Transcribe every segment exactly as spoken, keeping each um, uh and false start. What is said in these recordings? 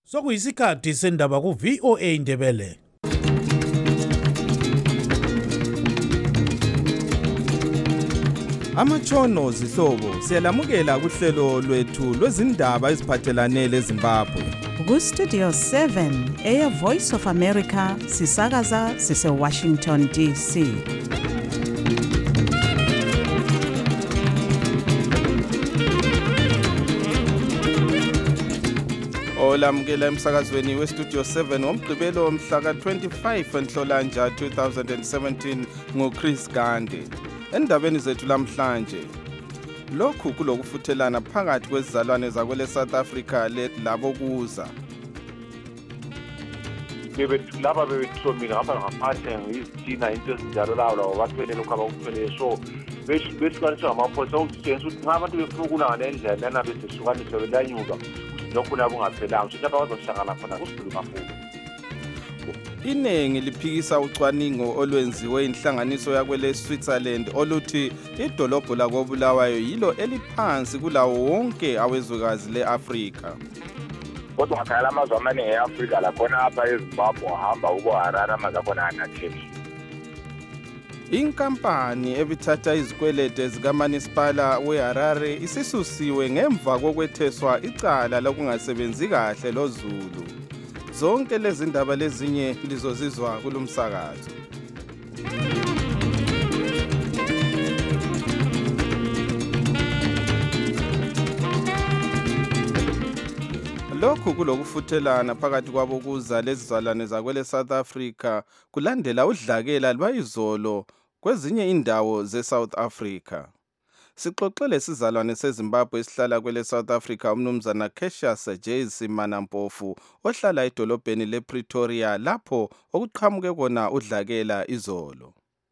Sokuyisikhathi sendaba ku V O A Indebele. Amatshono zihlobo siyalamukela kuhlelo lwethu lwezindaba eziphathelane leZimbabwe. Ku Studio seven eya Voice of America sisakaza sise Washington D C. Olamukela emsakazweni we Studio seven ngomgqibelo mhla ka twenty-five Nhlolanja two thousand seventeen ngoChris Gandhi. Endabeni zethu lamhlanje lokhu kulokufuthelana phakathi kwezizalwane zakwele South Africa labo kuza bebethu laba bebethomile ngapha ngaphathe ngizitina into ezinjalo lawo lawo bathwele lokho abakuthwele so besihlukaniswa ngamaphoyisa ukutshengisa ukuthi ngabantu befuna ukulanga nendlela lana besihlukaniswa belanyuka lokhu nabo ungaphelanga ukuthi lapha bazohlangana khona kusikhuluma futhi. Inengi liphikisa ucwaningo olwenziwe inhlanganiso yakwele Switzerland oluthi idolobho lakoBulawayo yilo eliphansi kulawo wonke awezwekazi leAfrika. Kodwa akhala amazwe amaningi eAfrika lakhona apha eZimbabwe hamba ukuHarare amazwe akhona anatheli. Inkampani ebithatha izikwelede zikaManisipala weHarare isisusiwe ngemva kokwetheswa icala lokungasebenzi kahle loZulu. Zonke lezi ndaba lezinye lizozizwa kulumsakazo. Lokhu kulokufuthelana phakathi kwabo kuza lezizalwane zakwele South Africa kulandela udlakela lwayizolo kwezinye indawo zeSouth Africa. Sixoxele sizalwane seZimbabwe esihlala kwele South Africa umnumzana Cassius Jays Manampofu ohlala edolobheni lePretoria lapho okuqhamuke kona udlakela izolo.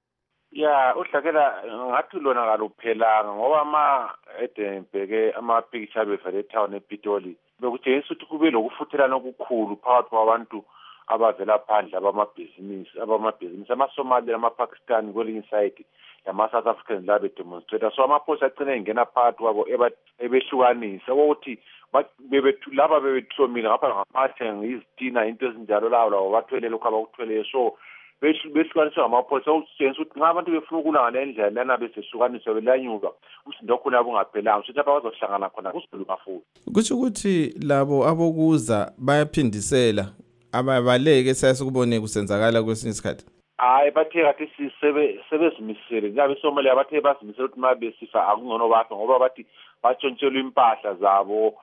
Ya udlakela ngathi lona kaluphelanga ngoba ama edembeke ama picture bevele town ePitoli bekutshengisa ukuthi kube lokufuthelana okukhulu phakathi kwabantu abavela phandle abamabhizinisi abamabhizinisi amaSomali amaPakistan kwelinye side lama South Africans la bedemonstrate so amaphoyisa agcina engena phakathi kwabo ebehlukanisa ukuthi bebethu laba bebethomile ngapha ngaphathe ngizitina into ezinjalo lawo lawo bathwele lokho abakuthwele so besihlukaniswa ngamaphoyisa ukutshengisa ukuthi ngabantu befuna ukulanga nendlela lana besihlukaniswa belanyuka umsindo khona abungaphelanga ukuthi lapha bazohlangana khona kusikhuluma futhi. Kusho ukuthi labo abokuza bayaphindisela ababaleke sasukubone kusenzakala kwesinye isikhathi. Hayi bathe kathi sisebe sebezimisele ngabe Somalia bathe bazimisele ukuthi mabe sifa akungcono bafa ngoba bathi batshontshelwa impahla zabo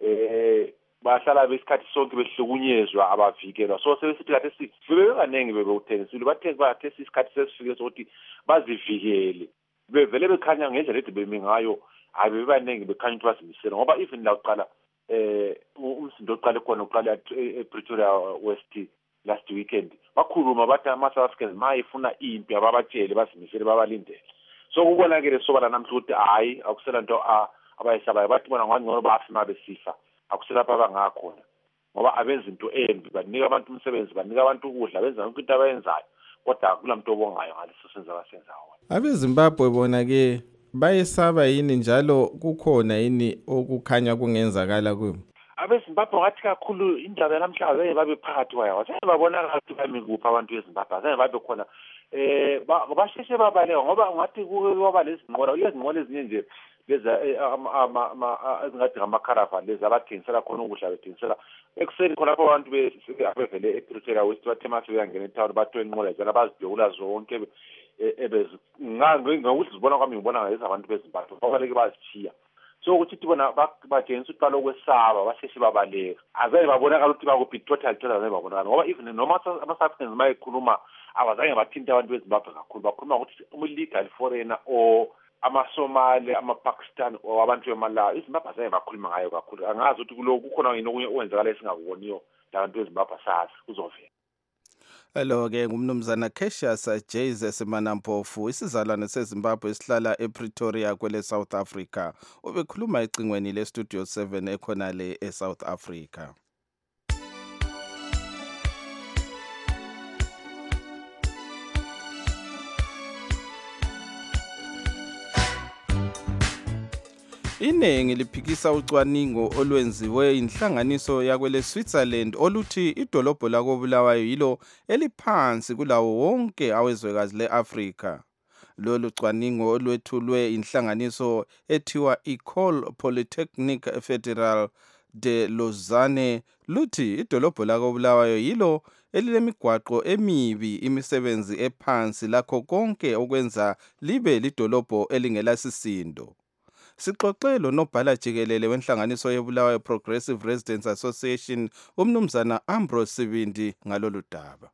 eh bahlala besikhathi sonke behlukunyezwa abavikelwa so sebesithi kathi sibebekanenge bebewuthengisile bathe bathe isikhathi sesifike sokuthi bazivikele bevele bekhanya ngendlela ethi bemi ngayo hayi bebanenge bekhanya ukuthi bazimisele ngoba even la uqala eh umsindo oqala khona uqala ePretoria West last weekend bakhuluma bathi ama-South Africans mayifuna impi ababatshele bazimisele babalindele so kubonakele sobala namhla ukuthi hayi akusela nto abayisabayo bathi bona ngangcono bafima besifa akuselapha abangakhona ngoba abenza into embi banika abantu umsebenzi banika abantu ukudla benza yonke into abayenzayo kodwa kulamuntu obongayo ngaleso senzo abasenzayo. AbeZimbabwe bona ke bayesaba yini njalo kukhona yini okukhanya kungenzakala kubo? AbeZimbabwe ngathi kakhulu indaba namhlanje baye babe phakathi kwayo wathi babona ngathi bami kuphi abantu beZimbabwe aze babe khona eh basheshe babaleka ngoba ngathi kuba lezinqola lezinqola ezinye nje leza ama ama ezingathi ngamakharavan leza abathengisela khona ukudla bethengisela ekuseni khona lapho abantu bevele ePretoria West bathe mase beyangena etown bathwe inqola zana bazidubula zonke ebezi ngokuthi zibona kwami ngibona ngeza abantu beZimbabwe ngoba leke bazithiya so ukuthi bona batshengisa ukuthi balokwesaba basheshe babaleka azaye babonakala ukuthi bakuphi total total azaye babonakala ngoba even noma ama-South Africans mayekhuluma abazange bathinta abantu beZimbabwe kakhulu bakhuluma ukuthi umu-legal foreigner or amaSomali amaPakistan or abantu beMalawi iZimbabwe azaye bakhuluma ngayo kakhulu angazi ukuthi kuloko kukhona yini okunye okwenzakala esingakuboniyo labantu beZimbabwe sazi kuzovela. Hello ke ngumnumzana Cassius Jays Manampofu isizalwane seZimbabwe esihlala ePretoria kwele South Africa ubekhuluma ecingweni le Studio seven ekhona le eSouth Africa. Iningi liphikisa ucwaningo olwenziwe inhlanganiso yakwele Switzerland oluthi idolobho lakoBulawayo yilo eliphansi kulawo wonke awezwekazi leAfrika. Lolu cwaningo olwethulwe inhlanganiso ethiwa École Polytechnique Fédérale de Lausanne luthi idolobho lakoBulawayo yilo elilemigwaqo emibi, imisebenzi ephansi lakho konke okwenza libe lidolobho elingelasisindo. Sixoxelo nobhala jikelele wenhlanganiso yeBulawayo Progressive Residents Association umnumzana Ambrose Sibindi ngalolu daba.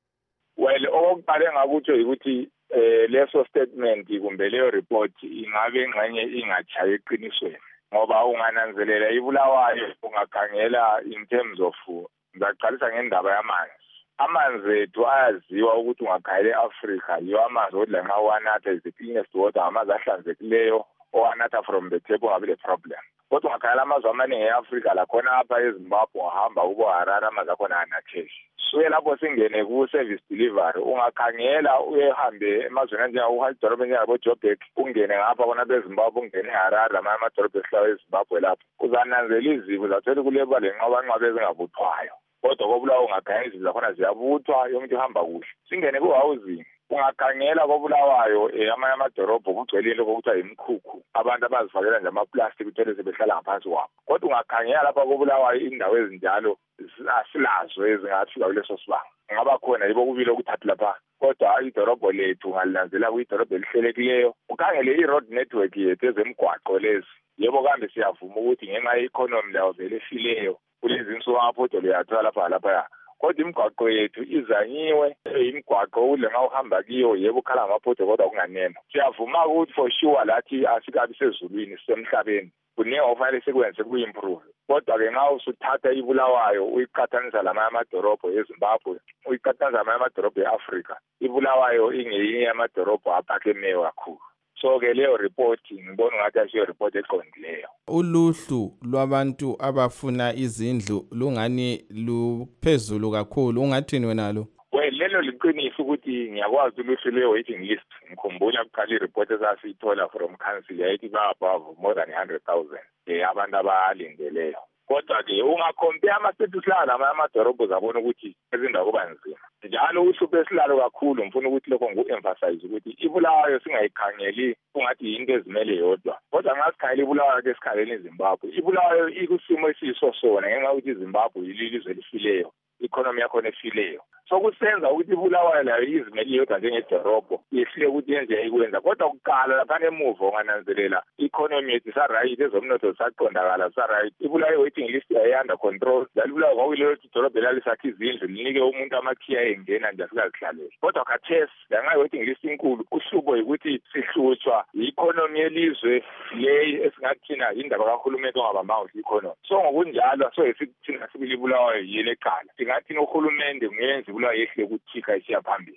Well, okuqale ngakutsho ukuthi eh leso statement kumbe leyo report ingabe engxenye ingachaye eqinisweni ngoba ungananzelela iBulawayo ungakhangela in terms of ngaqalisa ngendaba yamanzi. Amanzi ethu ayaziwa ukuthi ungakhayela eAfrika yiwo amanzi odla nxa uwanatha is the cleanest water, amanzi ahlanzekileyo owanatha from the tap ungabe le problem. Kodwa ungakhayela amazwe amaningi eAfrika lakhona apha eZimbabwe uhamba ubo Harare amanzi akhona anatheshi. Suke lapho singene ku service delivery ungakhangela uyehambe emazweni anjenga idolobha njengabo Joburg ungene ngapha khona beZimbabwe ungene eHarare amanye amadolobha esihlayo eZimbabwe lapho uzananzela izimo zathola kuleba lenqabanqabe ezingabuthwayo. Kodwa koBulawayo ungakhangela izimo zakhona ziyabuthwa yonke ihamba kuhle. Singene ku housing ungakhangela koBulawayo amanye amadolobha kugcwele lokho kuthiwa yimkhukhu, abantu abazifakela nje ama-plastic uthole sebehlala ngaphansi kwabo. Kodwa ungakhangela lapha koBulawayo indawo ezinjalo asilazo ezingafika kuleso sibanga. Ngaba khona yibo kubili okuthathu lapha. Kodwa idolobho lethu ungalandzela kuyidolobho elihlelekileyo ukhangele i-road network yethu ezemgwaqo lezi. Yebo kambe siyavuma ukuthi ngenxa ye-economy layo vele efileyo kulezi insuku amaphotholo uyathola lapha lapha. Kodwa imigwaqo yethu izanyiwe imigwaqo ule nxa uhamba kiyo yebo ukhala amaphotholo kodwa kunganeno. Siyavuma ukuthi for sure lathi asikabi sezulwini sisemhlabeni kuningi okufanele sikwenze kuyi-improve. Kodwa-ke nxa usuthatha iBulawayo uyiqathanisa lamanye amadolobho eZimbabwe uyiqathanisa lamanye amadolobho e-Afrika, iBulawayo ingeyinye yamadolobho aphakemeyo kakhulu. So-ke leyo report ngibona ngathi asiyo report eqondileyo. Uluhlu lwabantu abafuna izindlu lungani luphezulu kakhulu, ungathini wena lo? Well, lelo liqiniso ukuthi ngiyakwazi uluhlu le-waiting list. Ngikhumbula kuqala i-report esasiyithola from council yayithi ba-above more than one hundred thousand eh abantu abalindeleyo. Kodwa-ke ungacompare ama-status lawo lamanye amadolobho zabona ukuthi ezindawo kuba nzima. Njalo uhlupho esilalo kakhulu ngifuna ukuthi lokho ngu-emphasize ukuthi iBulawayo singayikhangeli kungathi yinto ezimele yodwa. Kodwa nxa sikhangela iBulawayo ke sikhaleni eZimbabwe, iBulawayo ikusimo esiyiso sona ngenxa yokuthi iZimbabwe yilizwe elifileyo, economy yakhona efileyo. So kusenza ukuthi iBulawayo layo izimele yodwa njengedorobho yehlule ukuthi yenze ikwenza. Kodwa kuqala lapha emuva ungananzelela i-economy yethu isaright, ezomnotho zisaqondakala zisaright. iBulawayo waiting list yayi-under control. iBulawayo kwakulelo idolobho elalisakha izindlu linike umuntu amakhiya engena nje asikazihlalele. Kodwa khathesi lanxa i-waiting list inkulu uhlupho yikuthi sihlutshwa i-economy yelizwe leyi esingathina indaba kahulumeni ongabambanga i-economy. So ngokunjalo so thina sibili iBulawayo yile eqala singathina uhulumende nguyenza iBulawayo yehle ukuthika isiya phambili.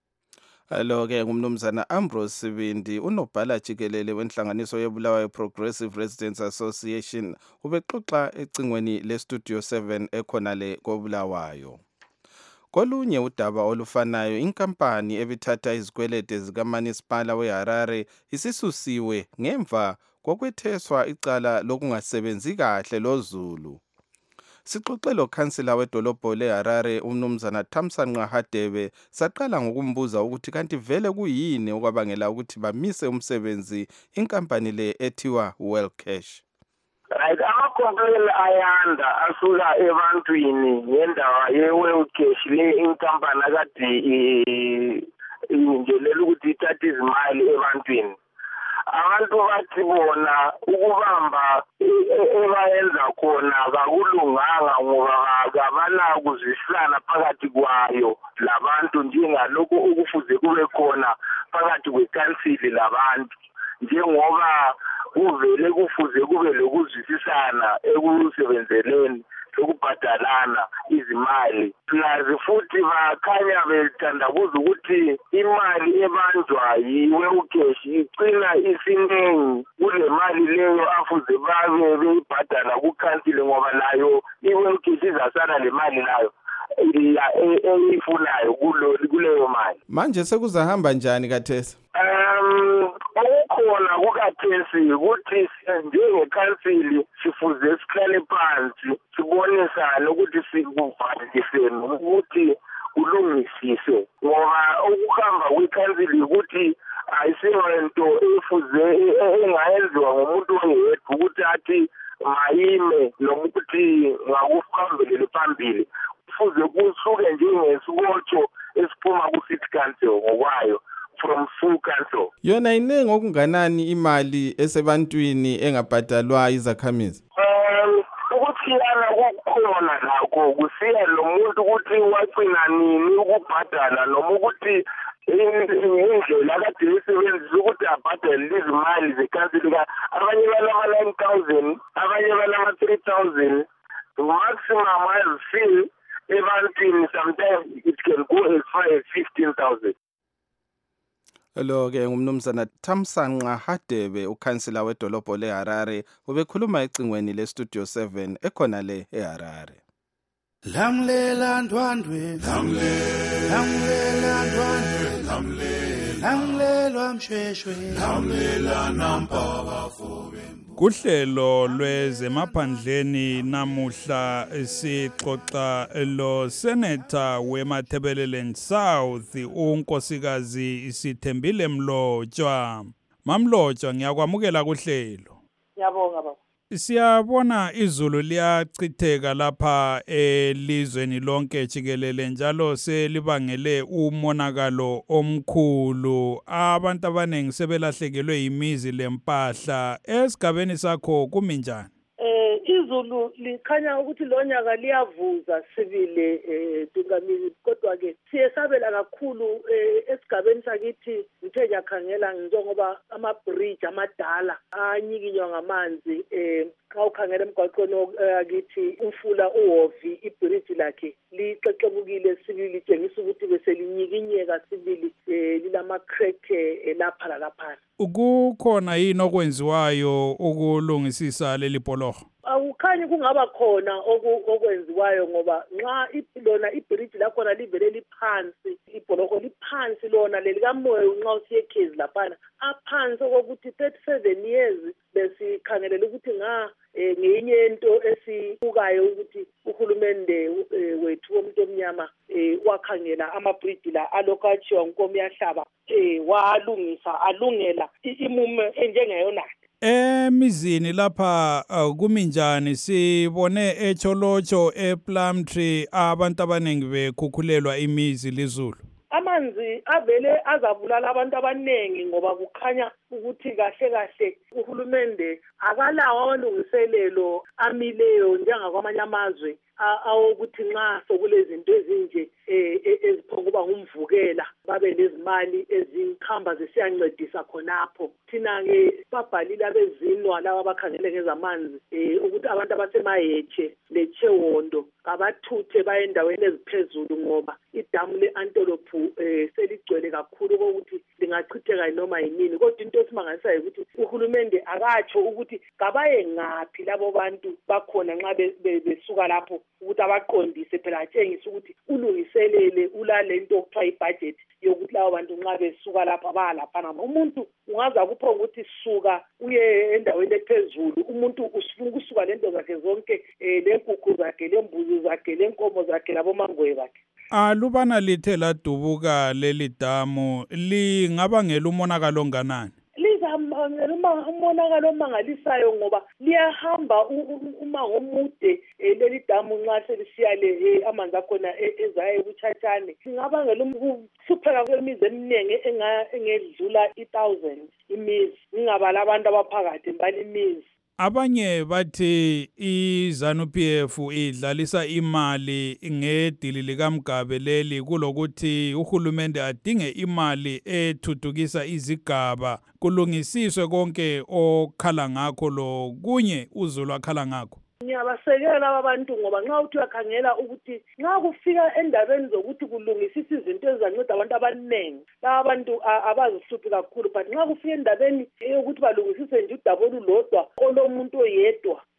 Alo-ke ngumnumzana Ambrose Sibindi unobhala jikelele wenhlanganiso yeBulawayo Progressive Residents Association ubexoxa ecingweni leStudio seven ekhonale koBulawayo. Kolunye udaba olufanayo inkampani ebithatha izikwelede zikaManisipala weHarare isisusiwe ngemva kokwetheswa icala lokungasebenzi kahle loZulu. Sixoxelo khansila wedolobho leHarare umnumzana Thamsanqa Hadebe saqala ngokumbuza ukuthi kanti vele kuyini okwabangela ukuthi bamise umsebenzi inkampani le ethiwa Well Cash. Right, ama-complaint ayanda asuka ebantwini ngendaba ye-Well Cash le inkampani akade ingelela ukuthi ithathe izimali ebantwini. Abantu bathi bona ukubamba ebayenza khona kakulunganga ngoba kabana kuzwisana phakathi kwayo labantu njengalokho okufuze kube khona phakathi kwekansili labantu, njengoba kuvele kufuze kube lokuzwisisana ekusebenzeleni lokubhadalana izimali. Plus futhi bakhanya bethandabuza ukuthi imali ebanjwa yi-Well Cash igcina isiningi kule mali leyo afuze babe beyibhadala kukansile ngoba nayo i-Well Cash izasala le mali nayo eyifunayo kuleyo mali. Manje sekuzahamba njani kathesi? Um okukhona kukathesi ukuthi njengekhansili sifuze sihlale phansi sibonisane ukuthi sikuvaliseni ukuthi kulungisise ngoba ukuhamba kwekhansili ukuthi ayisiyonto efuze engayenziwa ngumuntu oyedwa ukuthi athi mayime noma ukuthi ngakufambelele phambili kufuze kusuke njengesikotsho esiphuma ku-city council ngokwayo from full council. Yona inengi okunganani imali esebantwini engabhadalwa izakhamizi? Um ukuthi yana kukhona lakho kusiya lo muntu ukuthi wacina nini ukubhadala noma ukuthi indlela kade isebenzisa ukuthi abhadale izimali zekhansili. Abanye banama-nine thousand, abanye banama-three thousand. Maximum as fee ebantwini sometimes it can go as far as fifteen thousand. Lo ke ngumnumzana Thamsanqa Hadebe, ukhansila wedolobho leHarare, ubekhuluma ecingweni leStudio seven ekhona le eHarare. Lamlela ndwandwe, lamlela ndwandwe, lamlelwa mshweshwe, lamlela nampaba fobe. Kuhlelo lwezemaphandleni namuhla sixoxa lo Senator weMatabeleland South unkosikazi Sithembile Mlotshwa. Mamlotshwa, ngiyakwamukela kuhlelo. Ngiyabonga baba. Siyabona izulu liyachitheka lapha elizweni lonke jikelele njalo selibangele umonakalo omkhulu. Abantu abanengi sebelahlekelwe imizi lempahla. Esigabeni sakho kumi njani? Eh izulu likhanya ukuthi lo nyaka liyavuza sibile eh Dungamili, kodwa ke siyesabela kakhulu esigabeni sakithi ngithe ngiyakhangela njengoba ama bridge amadala anyikinywa ngamanzi. eh xa ukhangela emgwaqweni akithi umfula uHovi ibridge lakhe lixexebukile sibili litshengisa ukuthi beselinyikinyeka sibili lilama crack lapha lapha. Ukukhona yini okwenziwayo ukulungisisa leli bholoho? Awukhanyi kungaba khona okwenziwayo ngoba nxa lona ibridge lakhona livele liphansi, ibholoho liphansi lona lelikamoya nxa usiyekhezi laphana aphansi okokuthi thirty-seven years besikhangelela ukuthi nga ngenye into esibukayo ukuthi uhulumende wethu womuntu omnyama wakhangela ama-bridge la alokathiwa nkomo yahlaba walungisa alungela imume enjengeyona. Emizini lapha kuminjani? Sibone eCholocho ePlumtree abantu abanengi bekhukhulelwa imizi lizulu. Amanzi avele azabulala abantu abanengi ngoba kukhanya ukuthi kahle kahle uhulumende akalawo amalungiselelo amileyo njengakwamanye amazwe awokuthi nxa sokulezinto ezinje eziphokuba ngumvukela babe lezimali ezikhamba zisiyancedisa khonapho. Thina-ke babhalile abezinwa laba abakhangele ngezamanzi ukuthi abantu abasemaheche leChewondo abathuthe baye endaweni eziphezulu ngoba idamu le-Antolophu seligcwele kakhulu kokuthi lingachitheka noma yinini. Kodwa into esimangalisayo ukuthi uhulumende akatsho ukuthi kabaye ngaphi labo bantu bakhona nxa besuka lapho ukuthi abaqondise phela atshengise ukuthi ulungiselele ulale into okuthiwa ibudget yokuthi labo bantu nxa besuka lapha bayalaphana. Umuntu ungaza kupho ukuthi suka uye endaweni ephezulu, umuntu usifuna ukusuka lento zakhe zonke lenkukhu zakhe lembuzi zakhe lenkomo zakhe labomangwe bakhe. Alubana lithe ladubuka leli damu lingabangela umonakalo onganani? Umonakalo omangalisayo ngoba liyahamba umango omude leli damu nxa selisiya le amanzi akhona ezayo kuChatshane. Ngingabangela ukuhlupheka kwemizi eminingi engedlula i thousand imizi, ngingabala abantu abaphakathi balimizi. Abanye bathi iZanu-P F idlalisa imali ngedili likaMgabe leli kulokuthi uhulumende adinge imali ethuthukisa izigaba kulungisiswe konke okhala ngakho lo kunye uzulu akhala ngakho. Ngiyabasekela abantu ngoba nxa uthi uyakhangela ukuthi nxa kufika endabeni zokuthi kulungisisa izinto ezizanceda abantu abaningi, laba abantu abazihluphi kakhulu, but nxa kufika endabeni yokuthi balungisise nje udaba olulodwa olomuntu oyedwa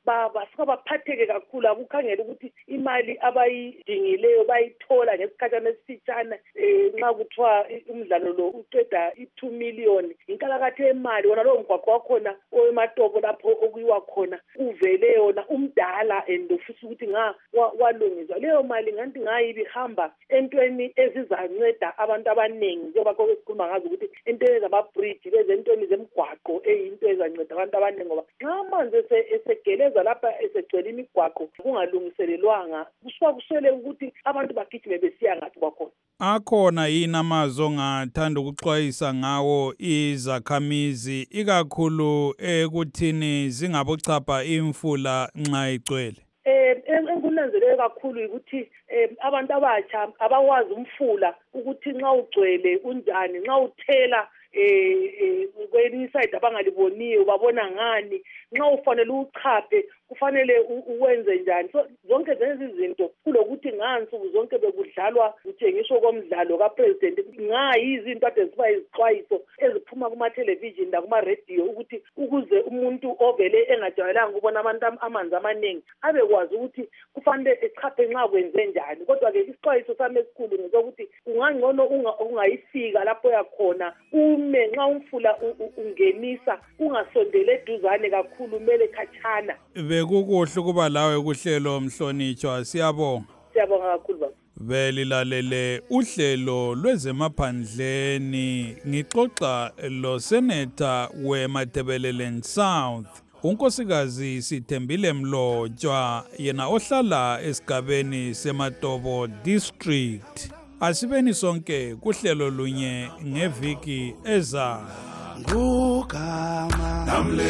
basuka baphatheke kakhulu akukhangela ukuthi imali abayidingileyo bayithola ngesikhathana esifitshana nxa kuthiwa umdlalo lo uqeda i-two million inkalakatha yemali wona lowo mgwaqo wakhona owematopo lapho okuyiwa khona uvele yona umdala and ufisa ukuthi nga walungiswa leyo mali nganti ngayibi hamba entweni ezizanceda abantu abaningi njengoba kokukhuluma ngazo ukuthi entweni zama-bridge lezentweni zemgwaqo eyinto ezanceda abantu abaningi ngoba nxa amanzi esegeleza lapha esegcwele imigwaqo kungalungiselelwanga kusuka kuswele ukuthi abantu bagijime besiya ngathi kwakhona. Akhona yini amazwi ongathanda ukuxwayisa ngawo izakhamizi ikakhulu ekuthini zingabuchapha imfula nxa igcwele? Eh enkunanzeleke kakhulu ukuthi abantu abatsha abawazi umfula ukuthi nxa ugcwele unjani nxa uthela eh kwelinye side abangaliboniyo babona ngani nxa ufanele uchaphe kufanele uwenze njani so zonke lezi zinto kulokuthi ngansuku zonke bekudlalwa kutshengiswa komdlalo kapresident ngayizinto ade ziba izixwayiso eziphuma kuma television la kuma radio ukuthi ukuze umuntu ovele engajwayelanga ukubona abantu amanzi amaningi abekwazi ukuthi kufanele echaphe nxa kwenze njani kodwa ke isixwayiso sami esikhulu ngokuthi ungangcono ungayifika lapho yakhona ume nxa umfula ungenisa ungasondele eduzane kakhulu mele khatshana. Bekukuhle kuba lawe kuhlelo Mhlonitshwa siyabonga. Siyabonga kakhulu baba. Belilalele uhlelo lwezemaphandleni ngixoxa lo Senator weMatebeleland South unkosikazi Sithembile Mlotshwa yena ohlala esigabeni seMatobo District. Asibeni sonke kuhlelo lunye ngeviki ezayo. Ngugama namle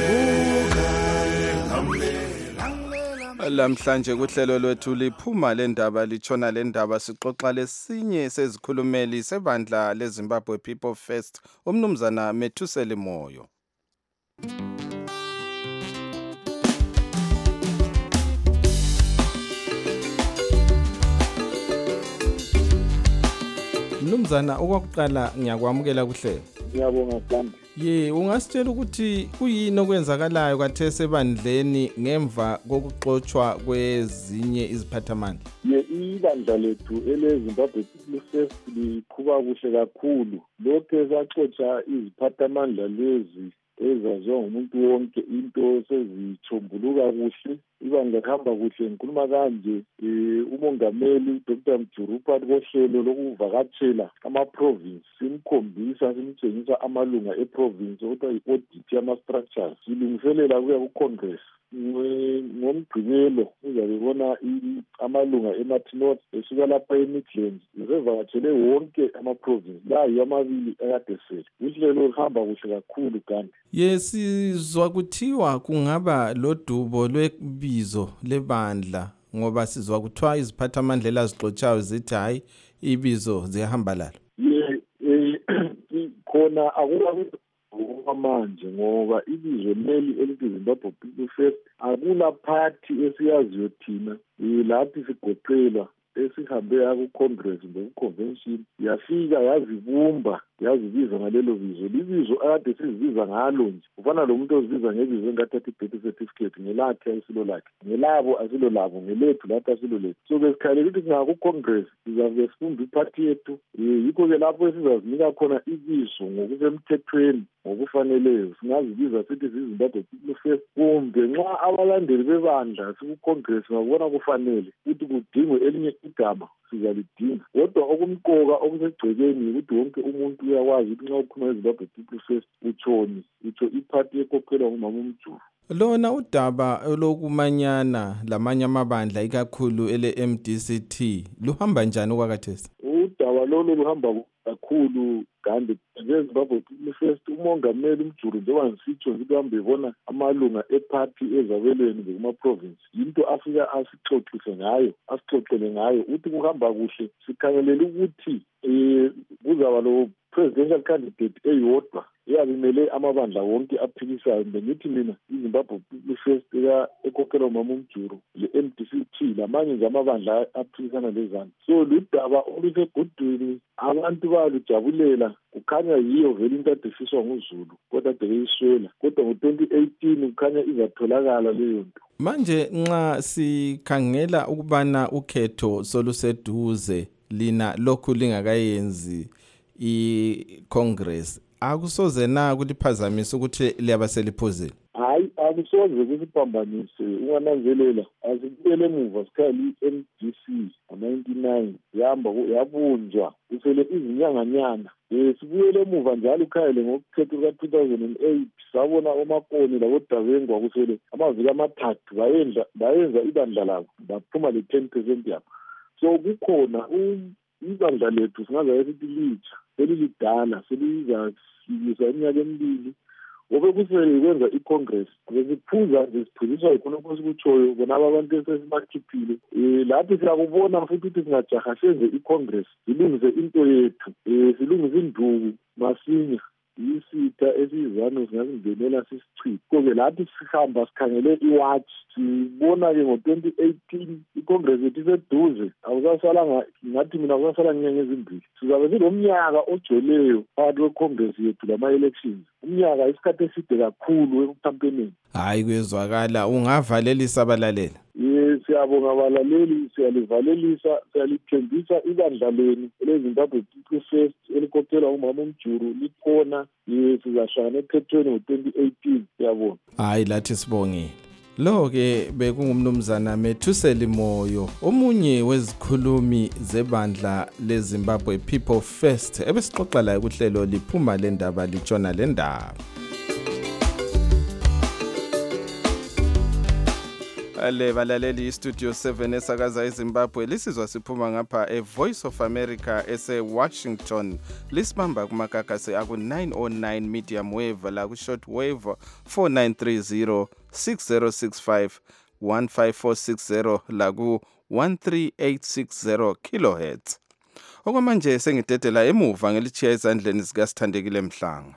Lamhlanje kuhlelo lwethu liphuma lendaba litshona lendaba sixoxa lesinye sezikhulumeli sebandla leZimbabwe People First umnumzana Methuseli Moyo. Mnumzana okwakuqala ngiyakwamukela kuhlelo. Ngiyabonga Sithembi. Ye ungasitshela ukuthi kuyini okwenzakalayo kathese bandleni ngemva kokuxoxwa kwezinye iziphathamandla? Ye ibandla lethu eleZimbabwe People First liqhuba kuhle kakhulu. Lokho esaxoxa iziphathamandla lezi ezaziwa ngumuntu wonke into sezithombuluka kuhle ibandla lihamba kuhle ngikhuluma kanje umongameli Doctor Mjurupa kohlelo lokuvakatshela ama-province simkhombisa simtshengisa amalunga e-province okuthiwa i-audit yama-structures silungiselela kuya ku-congress ngomgqibelo uzabe bona amalunga eMartinot esuka lapha eMidlands zevakatshele wonke ama-province la yamabili akade sele uhlelo luhamba kuhle kakhulu kanti yesizwa kuthiwa kungaba lodubo lwebizo lebandla ngoba sizwa kuthiwa iziphathamandla elazixotshayo zithi hayi ibizo ziyahamba lalo. Ye khona akula manje ngoba ibizo leli elithi Zimbabwe People First akula party esiyaziyo thina lathi sigoqelwa esihambe aku-congress ngoku-convention yafika yazibumba yazibiza ngalelo bizo libizo akade sizibiza ngalo nje ufana lo muntu ozibiza ngebizo engathatha i-birth certificate ngelakhe asilo lakhe ngelabo asilo labo ngelethu lathi asilo lethu so besikhalela ukuthi ngaku-congress sizabe sifunda iphathi yethu yikho-ke lapho esizazinika khona ibizo ngokusemthethweni ngokufaneleyo singazibiza sithi zizimbabwe People First kumbe nxa abalandeli bebandla siku-congress ngakubona kufanele ukuthi kudingwe elinye igama sizalidinga kodwa okumqoka okusegcekeni ukuthi wonke umuntu uyakwazi ukuthi nxa ukhuluma ngeZimbabwe People First utshoni utsho iphathi ekhokhelwa ngumama uMjulu. Lona udaba lokumanyana lamanye amabandla ikakhulu ele-M D C T luhamba njani okwakathesi? Udaba lolo luhamba kakhulu kanti ngeZimbabwe People First umongameli uMjulu njengoba ngisitsho ukuthi uhambe ebona amalunga ephathi ezabelweni kuma-province yinto afika asixoxise ngayo asixoxele ngayo uthi kuhamba kuhle sikhangelele ukuthi um kuzaba lo presidential candidate eyodwa eyabimele amabandla wonke aphikisayo. Bengithi mina iZimbabwe People First ekhokhela uMama uMjuru, le-M D C T, lamanye nje amabandla aphikisana lezana. So ludaba olusegudwini abantu balujabulela, kukhanya yiyo vele into adefiswa nguZulu kodwa beyiswela, kodwa ngo-twenty eighteen kukhanya izatholakala leyo nto. Manje nxa sikhangela ukubana ukhetho soluseduze lina lokhu lingakayenzi i-Congress, akusoze na kuliphazamisa ukuthi liyaba seliphuzile? Hayi, akusoze kusiphambanise. Ungananzelela asibuyele emuva sikhali i-M D C ngo-ninety-nine yahamba yabunjwa kusele izinyanganyana. Eh sibuyele emuva njalo ukhayele ngokukhetha ka-two thousand eight sabona oMakoni laboDabengwa kusele amaviki amathathu bayenza bayenza ibandla labo baphuma le ten percent yabo. So kukhona ibandla lethu singaze sithi litsha selilidala selizafikisa iminyaka emibili ngoba kusele kwenza i-Congress besiphuza nje siphuziswa yikhonokho sikutshoyo bona abantu esesibachiphile. Eh lapho siyakubona futhi ukuthi singajaha senze i-Congress silungise into yethu, eh silungise induku masinya isitha esizano singazingenela sisichithe. Konke lapho sihamba sikhangele iwatch sibona ke ngo-twenty eighteen i-Congress yethu iseduze, awusasalanga ngathi mina awusasala ngenyanga ezimbili sizabe silomnyaka ogcweleyo phakathi kwe-Congress yethu lama-elections, umnyaka isikhathi eside kakhulu ekukhampenini. Hayi kwezwakala, ungavalelisa abalalela. Ye siyabonga abalaleli, siyalivalelisa, siyalithembisa ibandla lenu eleZimbabwe People First elikhokhela uMama uMjuru likhona. Ye sizashana ekhethweni ngo-twenty eighteen siyabona. Hayi lathi sibongile. Lo ke bekungumnumzana Methuseli Moyo, omunye wezikhulumi zebandla leZimbabwe People First ebesixoxa la kuhlelo liphuma lendaba litshona lendaba. Ale balaleli Studio seven esakaza eZimbabwe lisizwa siphuma ngapha eVoice of America ese Washington. Lisibamba kumakakase aku nine oh nine medium wave la ku short wave four nine three zero six zero six five one five four six zero la ku one three eight six zero kilohertz. Okwamanje sengidedela emuva ngelichiya ezandleni zika Sithandekile Mhlanga.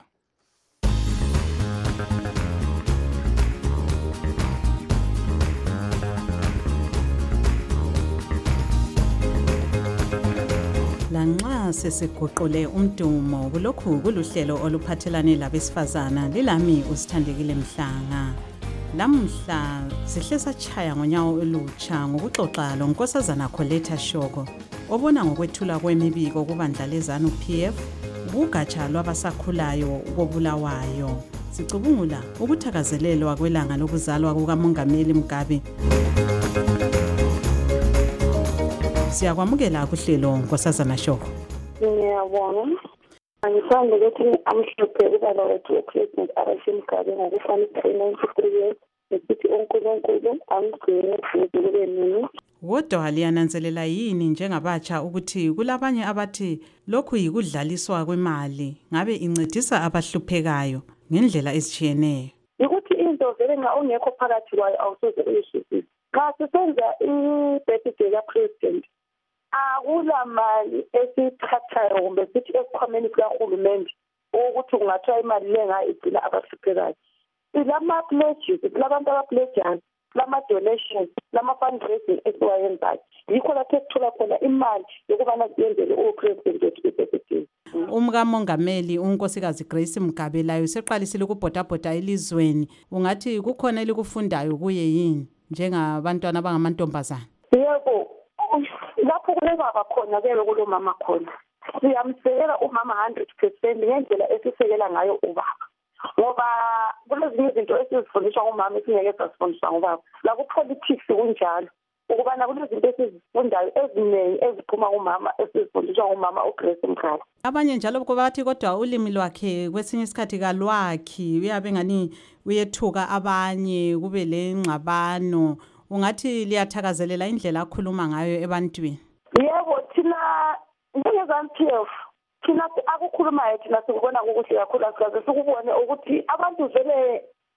Lanxa sesiguqule umdumo kulokhu kuluhlelo oluphathelane labesifazana lilami uSithandekile Mhlanga. Lamhla sihle sachaya ngonyawo olutsha ngokuxoxa lonkosazana Coletta Shoko obona ngokwethula kwemibiko kubandla leZANU P F kugatsha lwabasakhulayo kobulawayo. Sicubungula ukuthakazelelwa kwelanga lokuzalwa kukaMongameli Mugabe. Siyakwamukela kuhlelo nkosazana Shoko. Ngiyabonga. Angithanda ukuthi amhlophe ubaba wethu wePresident Arashi Mugabe ngokufanele ninety-three years ukuthi uNkulunkulu amgcine kube nini. Kodwa liyananzelela yini njengabatsha ukuthi kulabanye abathi lokhu yikudlaliswa kwemali ngabe incedisa abahluphekayo ngendlela ezitshiyeneyo? Ukuthi into vele nxa ungekho phakathi kwayo awusoze uyishizise. Xa sisenza i-birthday kaPresident akula mali esithathayo kumbe sithi esikhwameni sikahulumende ukuthi kungathiwa imali lenga igcina abahluphekayo. Silama-pledges, silabantu abapledjayo, silama-donations, silama-fundraising esiwayenzayo. Yikho lapho esithola khona imali yokubana siyenzele uPresident wethu i-birthday. UMkaMongameli uNkosikazi Grace Mugabe layo seqalisile ukubhodabhoda elizweni. Ungathi kukhona elikufundayo kuye yini njengabantwana abangamantombazana? Yebo. Lapho kulebaba khona ke kulo mama khona. Siyamsekela umama one hundred percent ngendlela esisekela ngayo ubaba. Ngoba kulezinye izinto esizifundiswa ngumama esingeke sasifundiswa ngubaba. La ku politics kunjalo. Ukubana kulezinto esizifundayo eziningi eziphuma kumama esizifundiswa ngumama uGrace Mugabe. Abanye njalo bathi kodwa ulimi lwakhe kwesinye isikhathi kalwakhi uyabe ngani uyethuka abanye kube lengxabano. Ungathi liyathakazelela indlela akhuluma ngayo ebantwini? Yebo, thina njengeZANU P F thina akukhulumayo thina sikubona ukuthi kakhulu asikaze sikubone ukuthi abantu vele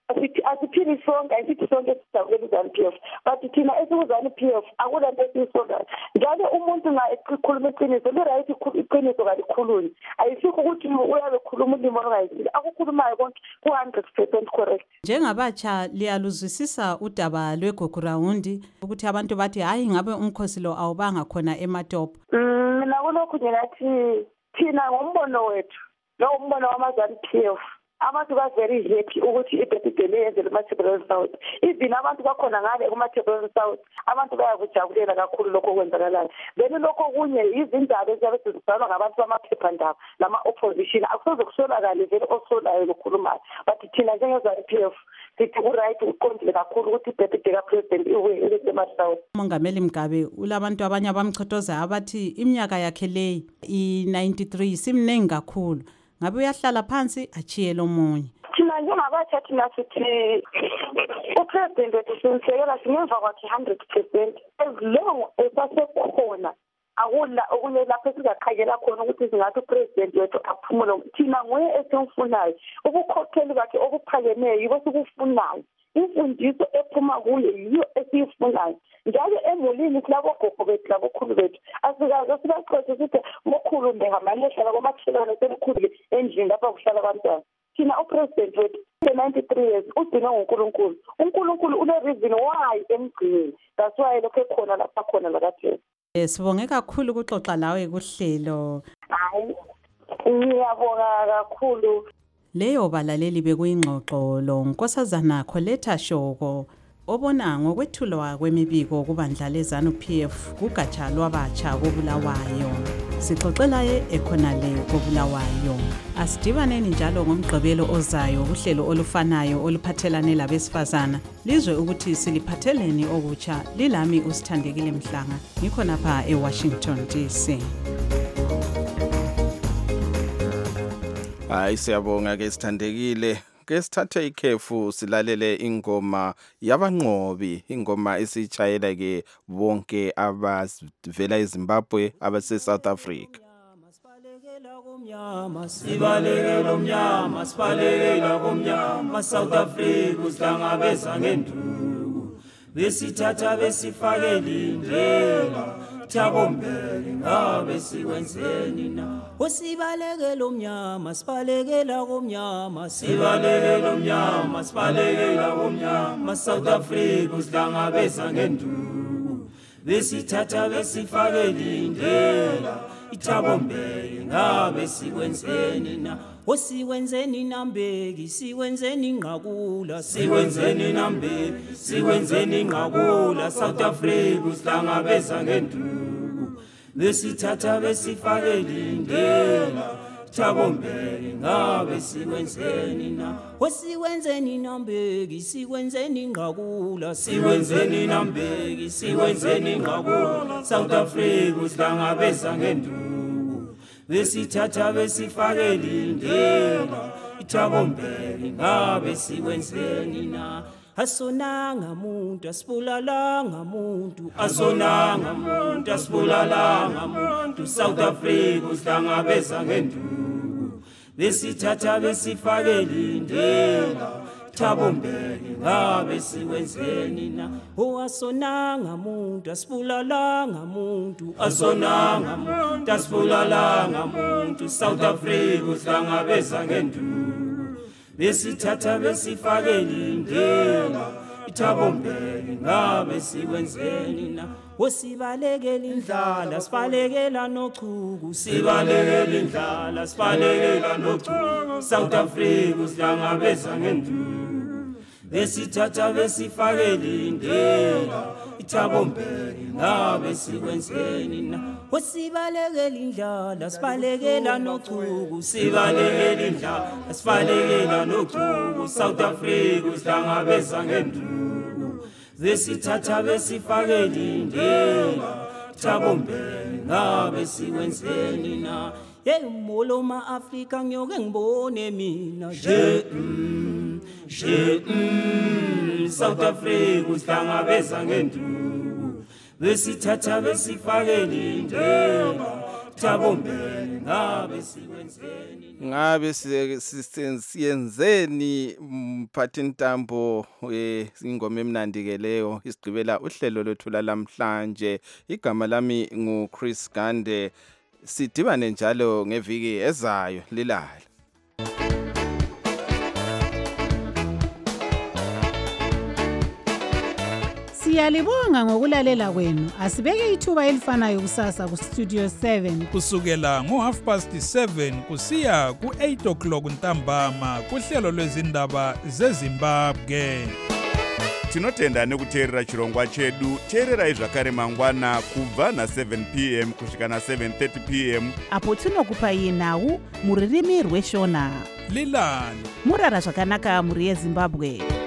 asithi asiphili sonke asithi sonke sidabule izanu P F but thina esikuzani P F akulanto esisonga njalo umuntu nga ekhuluma iqiniso le right iqiniso kalikhuluni ayisikho ukuthi uyabe ekhuluma ulimo ongayisile akukhulumayo konke ku one hundred percent correct. Njengabatsha liyaluzwisisa udaba lweGogurawundi ukuthi abantu bathi hayi ngabe umkhosi lo awubanga khona eMatopo. Mina kulokhu ngingathi thina ngombono wethu lo umbono wamazani P F abantu ba very happy ukuthi ibhedide leyenze leMathebeleni South. Even abantu bakhona ngale kuMathebeleni South abantu bayakujabulela kakhulu lokho kwenzakalayo. Beni lokho kunye izindaba eziyabe zizibhalwa ngabantu bamaphephandaba lama opposition akusoze kusolakale vele osolayo lokhulumayo but thina njengezani P F sithi ku-right uqondile kakhulu ukuthi ibhedide kapresident iwe eMathebeleni. Umongameli Mgabe ulabantu abanye abamchothoza abathi iminyaka yakhe le i ninety-three simningi kakhulu. Ngabe uyahlala phansi achiye lomunye. Thina njengabatsha thina sithi upresident wethu simsekela singemva kwakhe one hundred percent as long esasekhona akula okunye lapho sizaqhakela khona ukuthi singathi upresident wethu aphumule. Thina nguye esimfunayo ubukhokheli bakhe obuphakemeyo yibo sikufunayo imfundiso ephuma kuye yiyo esiyifunayo njalo emulini silabo gogo bethu labo khulu bethu asikaze sibaxoxe sithi mokhulu ndehamalehlala kwamakhelwane semkhulu endlini lapha kuhlala abantwana. Thina upresident wethu ninety-three years udinwe nguNkulunkulu. uNkulunkulu une reason why emgcinile that's why lokho ekhona lapha khona lakathi. Eh sibonge kakhulu ukuxoxa lawe kuhlelo. Hayi ngiyabonga kakhulu. Leyo balaleli bekuyingxoxo lo Nkosazana Coletta Shoko obona ngokwethulwa kwemibiko kubandla lezanu P F kugatsha lwabatsha koBulawayo. Sixoxela ye ekhonale koBulawayo. Asidibaneni njalo ngomgqibelo ozayo uhlelo olufanayo oluphathelane labesifazana. Lizwe ukuthi siliphatheleni okutsha lilami uSithandekile Mhlanga ngikho lapha eWashington D C. Hayi siyabonga ke Sithandekile. Ke sithathe ikhefu silalele ingoma yabanqobi ingoma esichayela ke bonke abavela eZimbabwe abase South Africa. Sibalekela umnyama sibalekela kumnyama South Africa usihlangabeza ngenduku besithatha besifakela indlela Thabombele ngabe sikwenzeni na Usibalekela umnyama sibalekela kumnyama sibalekela umnyama sibalekela kumnyama South Africa usihlangabeza ngenduku besithatha besifakela indlela Thabombele ngabe sikwenzeni na Usiwenzeni nambeki siwenzeni ngqakula siwenzeni nambeki siwenzeni ngqakula South Africa usihlangabeza ngenduku besithatha besifakela indlela Thabombele ngabe sikwenzeni na Usiwenzeni nambeki siwenzeni ngqakula siwenzeni nambeki siwenzeni ngqakula South Africa usihlangabeza ngenduku besithatha besifakela indlela Thabombele ngabe sikwenzeni na Asonanga muntu asibulalanga muntu asonanga muntu asibulalanga muntu South Africa usihlangabeza ngenduku besithatha besifakela indlela Thabombele ngabe sikwenzeni na Asonanga muntu asibulalanga muntu asonanga muntu asibulalanga muntu South Africa usihlangabeza ngenduku besithatha besifakela indlela Thabombele ngabe sikwenzeni na Usibalekela indlala sibalekela nochuku sibalekela indlala sibalekela nochuku South Africa usihlangabeza ngenduku besithatha besifakela indlela Thabombele ngabe sikwenzeni na Usibalekela indlala sibalekela nochuku sibalekela indlala sibalekela nochuku South Africa usihlangabeza ngenduku besithatha besifakela indlela Thabombele ngabe sikwenzeni na Yemolo ma Africa ngiyoke ngibone mina je mm, je mm, South Africa usihlangabeza ngenduku besithatha besifakela indlela Thabombele ngabe sikwenzeni ngabe siyenzeni mphathi ntambo ingoma emnandi ke leyo isigqibela uhlelo lwethu lamhlanje. Igama lami ngu Chris Gande. Sidibane njalo ngeviki ezayo lilala. Siyalibonga ngokulalela kwenu. Asibeke ithuba elifanayo kusasa ku Studio seven kusukela ngo half past seven kusiya ku eight o'clock ntambama kuhlelo lwezindaba zeZimbabwe. Tinotenda nekuteerera chirongwa chedu. Teererai zvakare mangwana kubva na seven p m kusvika na seven thirty p m apo tinokupai nhau muririmi rweshona. Lilani murara zvakanaka muri yeZimbabwe.